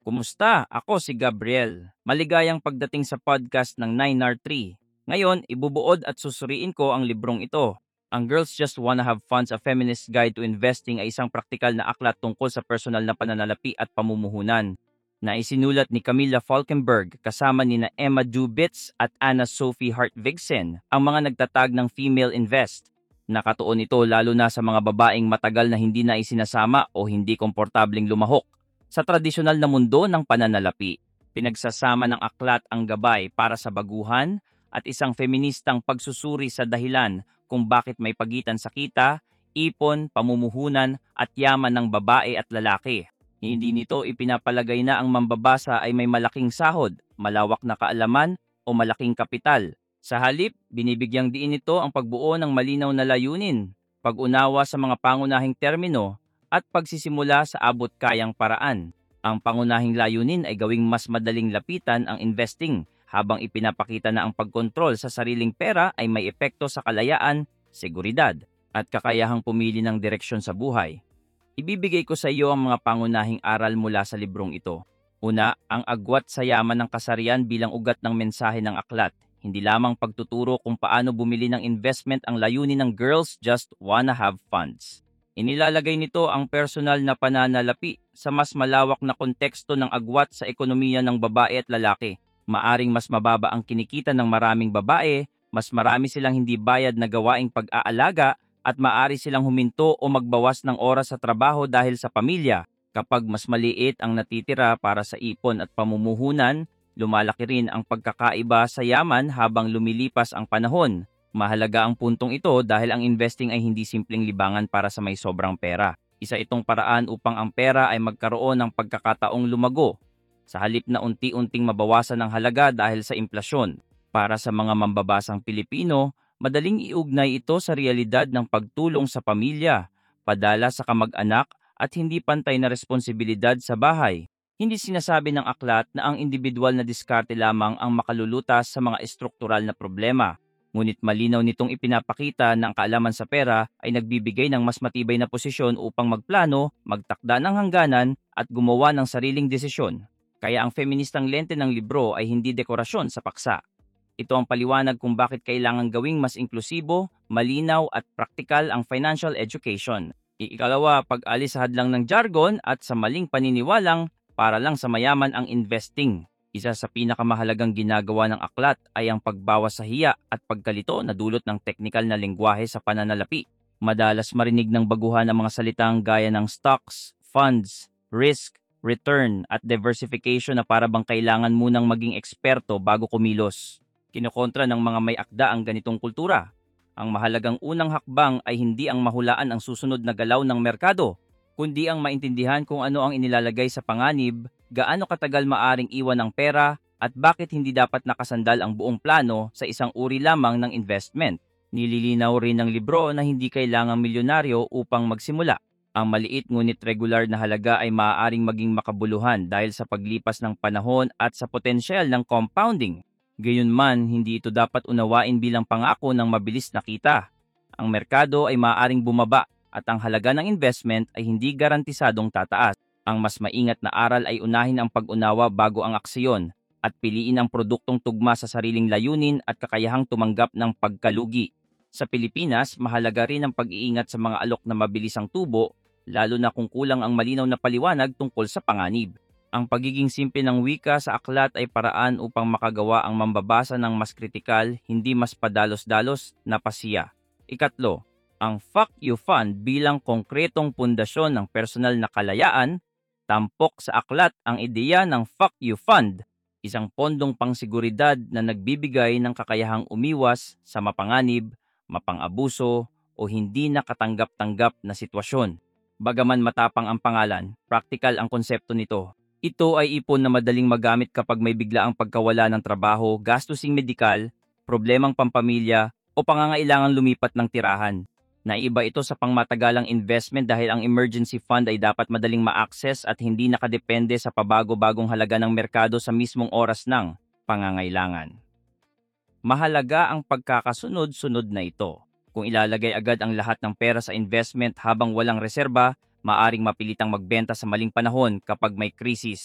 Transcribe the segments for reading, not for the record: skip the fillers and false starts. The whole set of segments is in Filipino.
Kumusta? Ako si Gabriel. Maligayang pagdating sa podcast ng 9R3. Ngayon, ibubuod at susuriin ko ang librong ito. Ang Girls Just Wanna Have Fun's A Feminist Guide to Investing ay isang praktikal na aklat tungkol sa personal na pananalapi at pamumuhunan na isinulat ni Camilla Falkenberg kasama ni na Emma Dubitz at Anna Sophie Hartvigsen, ang mga nagtatag ng Female Invest. Nakatuon ito lalo na sa mga babaeng matagal na hindi na isinasama o hindi komportabling lumahok sa tradisyonal na mundo ng pananalapi. Pinagsasama ng aklat ang gabay para sa baguhan at isang feministang pagsusuri sa dahilan kung bakit may pagitan sa kita, ipon, pamumuhunan at yaman ng babae at lalaki. Hindi nito ipinapalagay na ang mambabasa ay may malaking sahod, malawak na kaalaman o malaking kapital. Sa halip, binibigyang diin nito ang pagbuo ng malinaw na layunin, pag-unawa sa mga pangunahing termino at pagsisimula sa abot-kayang paraan. Ang pangunahing layunin ay gawing mas madaling lapitan ang investing habang ipinapakita na ang pagkontrol sa sariling pera ay may epekto sa kalayaan, seguridad, at kakayahang pumili ng direksyon sa buhay. Ibibigay ko sa iyo ang mga pangunahing aral mula sa librong ito. Una, ang agwat sa yaman ng kasarian bilang ugat ng mensahe ng aklat. Hindi lamang pagtuturo kung paano bumili ng investment ang layunin ng Girls Just Wanna Have Funds. Inilalagay nito ang personal na pananalapi sa mas malawak na konteksto ng agwat sa ekonomiya ng babae at lalaki. Maaring mas mababa ang kinikita ng maraming babae, mas marami silang hindi bayad na gawaing pag-aalaga at maaari silang huminto o magbawas ng oras sa trabaho dahil sa pamilya. Kapag mas maliit ang natitira para sa ipon at pamumuhunan, lumalaki rin ang pagkakaiba sa yaman habang lumilipas ang panahon. Mahalaga ang puntong ito dahil ang investing ay hindi simpleng libangan para sa may sobrang pera. Isa itong paraan upang ang pera ay magkaroon ng pagkakataong lumago, sa halip na unti-unting mabawasan ng halaga dahil sa inflasyon. Para sa mga mambabasang Pilipino, madaling iugnay ito sa realidad ng pagtulong sa pamilya, padala sa kamag-anak at hindi pantay na responsibilidad sa bahay. Hindi sinasabi ng aklat na ang individual na diskarte lamang ang makalulutas sa mga estruktural na problema. Ngunit malinaw nitong ipinapakita na ang kaalaman sa pera ay nagbibigay ng mas matibay na posisyon upang magplano, magtakda ng hangganan at gumawa ng sariling desisyon. Kaya ang feministang lente ng libro ay hindi dekorasyon sa paksa. Ito ang paliwanag kung bakit kailangan gawing mas inklusibo, malinaw at praktikal ang financial education. Ikalawa, pag-alis sa hadlang ng jargon at sa maling paniniwalang para lang sa mayaman ang investing. Isa sa pinakamahalagang ginagawa ng aklat ay ang pagbawas sa hiya at pagkalito na dulot ng teknikal na lengguwahe sa pananalapi. Madalas marinig ng baguhan ang mga salitang gaya ng stocks, funds, risk, return at diversification na para bang kailangan munang maging eksperto bago kumilos. Kinokontra ng mga may akda ang ganitong kultura. Ang mahalagang unang hakbang ay hindi ang mahulaan ang susunod na galaw ng merkado, kundi ang maintindihan kung ano ang inilalagay sa panganib, gaano katagal maaring iwan ang pera, at bakit hindi dapat nakasandal ang buong plano sa isang uri lamang ng investment. Nililinaw rin ng libro na hindi kailangang milyonaryo upang magsimula. Ang maliit ngunit regular na halaga ay maaaring maging makabuluhan dahil sa paglipas ng panahon at sa potensyal ng compounding. Gayunman, hindi ito dapat unawain bilang pangako ng mabilis na kita. Ang merkado ay maaaring bumaba at ang halaga ng investment ay hindi garantisadong tataas. Ang mas maingat na aral ay unahin ang pag-unawa bago ang aksiyon at piliin ang produktong tugma sa sariling layunin at kakayahang tumanggap ng pagkalugi. Sa Pilipinas, mahalaga rin ang pag-iingat sa mga alok na mabilisang tubo, lalo na kung kulang ang malinaw na paliwanag tungkol sa panganib. Ang pagiging simple ng wika sa aklat ay paraan upang makagawa ang mambabasa ng mas kritikal, hindi mas padalos-dalos na pasiya. Ikatlo, ang Fuck You Fund bilang konkretong pundasyon ng personal na kalayaan. Tampok sa aklat ang ideya ng Fuck You Fund, isang pondong pangsiguridad na nagbibigay ng kakayahang umiwas sa mapanganib, mapang-abuso o hindi nakatanggap-tanggap na sitwasyon. Bagaman matapang ang pangalan, praktikal ang konsepto nito. Ito ay ipon na madaling magamit kapag may biglaang pagkawala ng trabaho, gastusing medikal, problemang pampamilya o pangangailangan lumipat ng tirahan. Naiba ito sa pangmatagalang investment dahil ang emergency fund ay dapat madaling ma-access at hindi nakadepende sa pabago-bagong halaga ng merkado sa mismong oras ng pangangailangan. Mahalaga ang pagkakasunod-sunod na ito. Kung ilalagay agad ang lahat ng pera sa investment habang walang reserba, maaring mapilitang magbenta sa maling panahon kapag may krisis.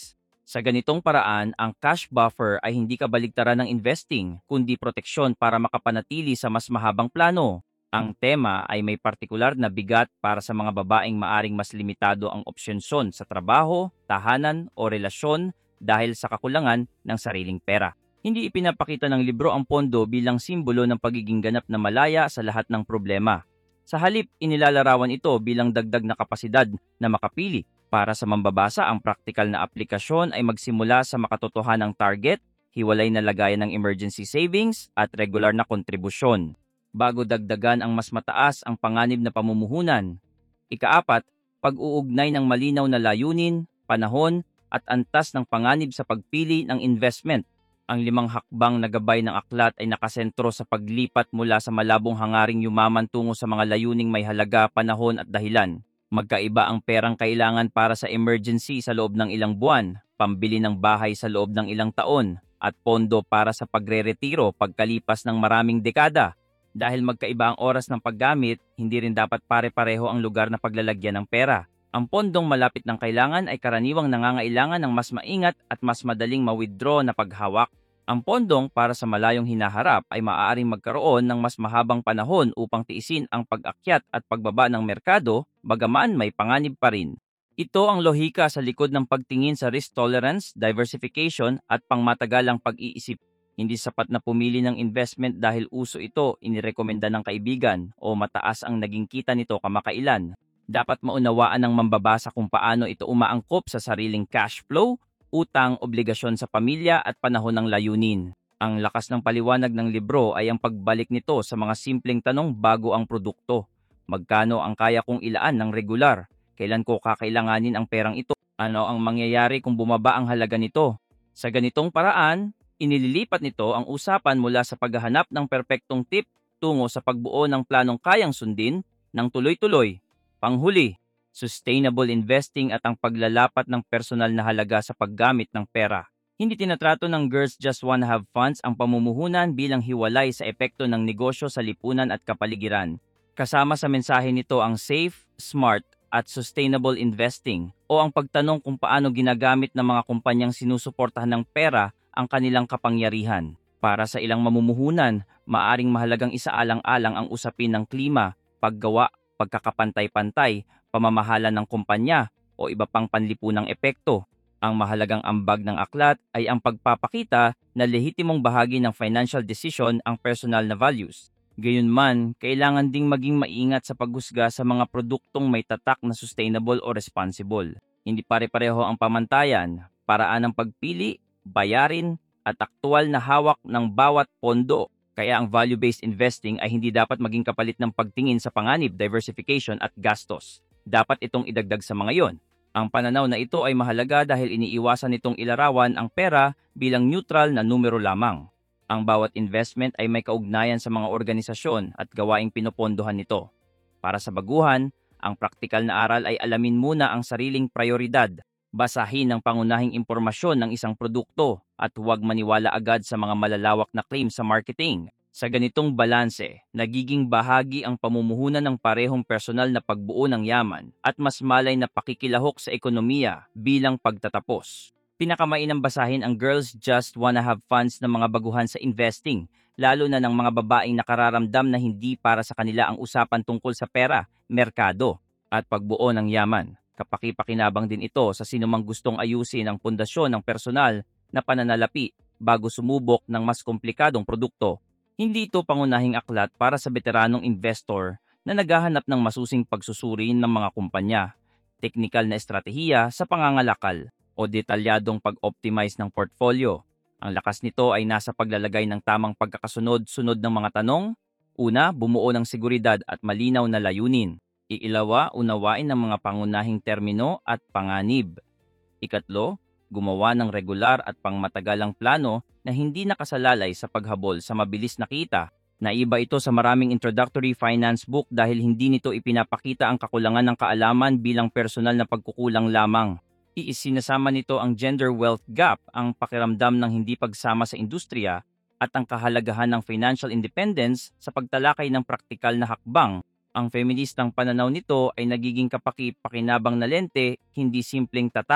Sa ganitong paraan, ang cash buffer ay hindi kabaligtaran ng investing, kundi proteksyon para makapanatili sa mas mahabang plano. Ang tema ay may partikular na bigat para sa mga babaeng maaring mas limitado ang opsyon sa trabaho, tahanan o relasyon dahil sa kakulangan ng sariling pera. Hindi ipinapakita ng libro ang pondo bilang simbolo ng pagiging ganap na malaya sa lahat ng problema. Sa halip, inilalarawan ito bilang dagdag na kapasidad na makapili. Para sa mambabasa, ang praktikal na aplikasyon ay magsimula sa makatotohanang target, hiwalay na lagayan ng emergency savings at regular na kontribusyon, bago dagdagan ang mas mataas ang panganib na pamumuhunan. Ikaapat, pag-uugnay ng malinaw na layunin, panahon, at antas ng panganib sa pagpili ng investment. Ang 5 hakbang na gabay ng aklat ay nakasentro sa paglipat mula sa malabong hangaring yumaman tungo sa mga layuning may halaga, panahon at dahilan. Magkaiba ang perang kailangan para sa emergency sa loob ng ilang buwan, pambili ng bahay sa loob ng ilang taon, at pondo para sa pagre-retiro pagkalipas ng maraming dekada. Dahil magkaiba ang oras ng paggamit, hindi rin dapat pare-pareho ang lugar na paglalagyan ng pera. Ang pondong malapit ng kailangan ay karaniwang nangangailangan ng mas maingat at mas madaling ma-withdraw na paghawak. Ang pondong para sa malayong hinaharap ay maaaring magkaroon ng mas mahabang panahon upang tiisin ang pag-akyat at pagbaba ng merkado, bagaman may panganib pa rin. Ito ang lohika sa likod ng pagtingin sa risk tolerance, diversification at pangmatagalang pag-iisip. Hindi sapat na pumili ng investment dahil uso ito, inirekomenda ng kaibigan o mataas ang naging kita nito kamakailan. Dapat maunawaan ng mambabasa kung paano ito umaangkop sa sariling cash flow, utang, obligasyon sa pamilya at panahon ng layunin. Ang lakas ng paliwanag ng libro ay ang pagbalik nito sa mga simpleng tanong bago ang produkto. Magkano ang kaya kong ilaan ng regular? Kailan ko kakailanganin ang perang ito? Ano ang mangyayari kung bumaba ang halaga nito? Sa ganitong paraan, inililipat nito ang usapan mula sa paghahanap ng perpektong tip tungo sa pagbuo ng planong kayang sundin ng tuloy-tuloy. Panghuli, sustainable investing at ang paglalapat ng personal na halaga sa paggamit ng pera. Hindi tinatrato ng Girls Just Wanna Have Funds ang pamumuhunan bilang hiwalay sa epekto ng negosyo sa lipunan at kapaligiran. Kasama sa mensahe nito ang safe, smart, at sustainable investing o ang pagtanong kung paano ginagamit ng mga kumpanyang sinusuportahan ng pera ang kanilang kapangyarihan. Para sa ilang mamumuhunan, maaring mahalagang isaalang-alang ang usapin ng klima, paggawa, pagkakapantay-pantay, pamamahala ng kumpanya o iba pang panlipunang epekto. Ang mahalagang ambag ng aklat ay ang pagpapakita na lehitimong bahagi ng financial decision ang personal na values. Gayunman, kailangan ding maging maingat sa paghusga sa mga produktong may tatak na sustainable o responsible. Hindi pare-pareho ang pamantayan, paraan ng pagpili, bayarin, at aktwal na hawak ng bawat pondo. Kaya ang value-based investing ay hindi dapat maging kapalit ng pagtingin sa panganib, diversification at gastos. Dapat itong idagdag sa mga yon. Ang pananaw na ito ay mahalaga dahil iniiwasan nitong ilarawan ang pera bilang neutral na numero lamang. Ang bawat investment ay may kaugnayan sa mga organisasyon at gawaing pinopondohan nito. Para sa baguhan, ang praktikal na aral ay alamin muna ang sariling prioridad. Basahin ang pangunahing impormasyon ng isang produkto at huwag maniwala agad sa mga malalawak na claim sa marketing. Sa ganitong balanse, nagiging bahagi ang pamumuhunan ng parehong personal na pagbuo ng yaman at mas malay na pakikilahok sa ekonomiya bilang pagtatapos. Pinakamainam basahin ang Girls Just Wanna Have Funds ng mga baguhan sa investing, lalo na ng mga babaeng nakararamdam na hindi para sa kanila ang usapan tungkol sa pera, merkado, at pagbuo ng yaman. Kapaki-pakinabang din ito sa sinumang gustong ayusin ang pundasyon ng personal na pananalapi bago sumubok ng mas komplikadong produkto. Hindi ito pangunahing aklat para sa veteranong investor na naghahanap ng masusing pagsusuri ng mga kumpanya, teknikal na estratehiya sa pangangalakal, o detalyadong pag-optimize ng portfolio. Ang lakas nito ay nasa paglalagay ng tamang pagkakasunod-sunod ng mga tanong. Una, bumuo ng seguridad at malinaw na layunin. Iilawa, unawain ang mga pangunahing termino at panganib. Ikatlo, gumawa ng regular at pangmatagalang plano na hindi nakasalalay sa paghabol sa mabilis na kita. Naiba ito sa maraming introductory finance book dahil hindi nito ipinapakita ang kakulangan ng kaalaman bilang personal na pagkukulang lamang. Isinasama nito ang gender wealth gap, ang pakiramdam ng hindi pagsama sa industriya, at ang kahalagahan ng financial independence sa pagtalakay ng praktikal na hakbang. Ang feministang pananaw nito ay nagiging kapaki-pakinabang na lente, hindi simpleng tatak.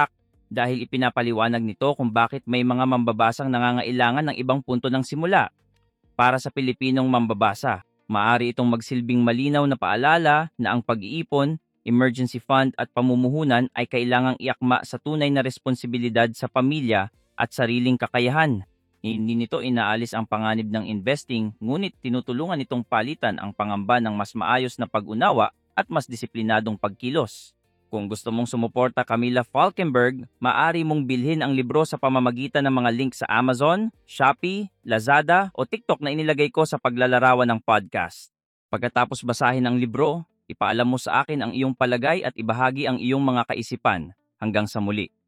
dahil ipinapaliwanag nito kung bakit may mga mambabasang nangangailangan ng ibang punto ng simula. Para sa Pilipinong mambabasa, maaari itong magsilbing malinaw na paalala na ang pag-iipon, emergency fund at pamumuhunan ay kailangang iakma sa tunay na responsibilidad sa pamilya at sariling kakayahan. Hindi nito inaalis ang panganib ng investing, ngunit tinutulungan itong palitan ang pangamba ng mas maayos na pag-unawa at mas disiplinadong pagkilos. Kung gusto mong sumuporta Camila Falkenberg, maaari mong bilhin ang libro sa pamamagitan ng mga link sa Amazon, Shopee, Lazada o TikTok na inilagay ko sa paglalarawan ng podcast. Pagkatapos basahin ang libro, ipaalam mo sa akin ang iyong palagay at ibahagi ang iyong mga kaisipan. Hanggang sa muli.